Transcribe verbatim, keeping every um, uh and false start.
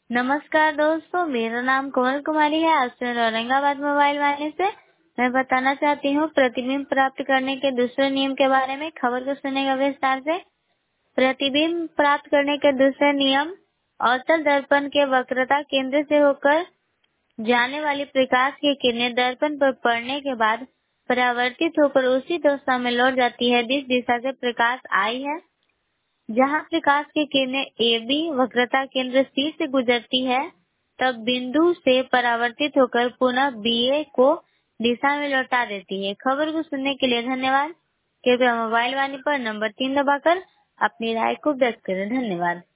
नमस्कार दोस्तों, मेरा नाम कोमल कुमारी है। आज से औरंगाबाद मोबाइल वाले से मैं बताना चाहती हूँ प्रतिबिंब प्राप्त करने के दूसरे नियम के बारे में। खबर को सुनेगा विस्तार से। प्रतिबिंब प्राप्त करने के दूसरे नियम, अवतल दर्पण के वक्रता केंद्र से होकर जाने वाली प्रकाश की किरणें दर्पण पर पड़ने के बाद परावर्तित होकर उसी दिशा में लौट जाती है जिस दिशा से प्रकाश आई है। जहाँ प्रकाश की किरणें ए बी वक्रता केंद्र सी से गुजरती है, तब बिंदु से परावर्तित होकर पुनः बी ए को दिशा में लौटा देती है। खबर को सुनने के लिए धन्यवाद। कृपया मोबाइल वाणी पर नंबर तीन दबाकर अपनी राय को व्यक्त करें। धन्यवाद।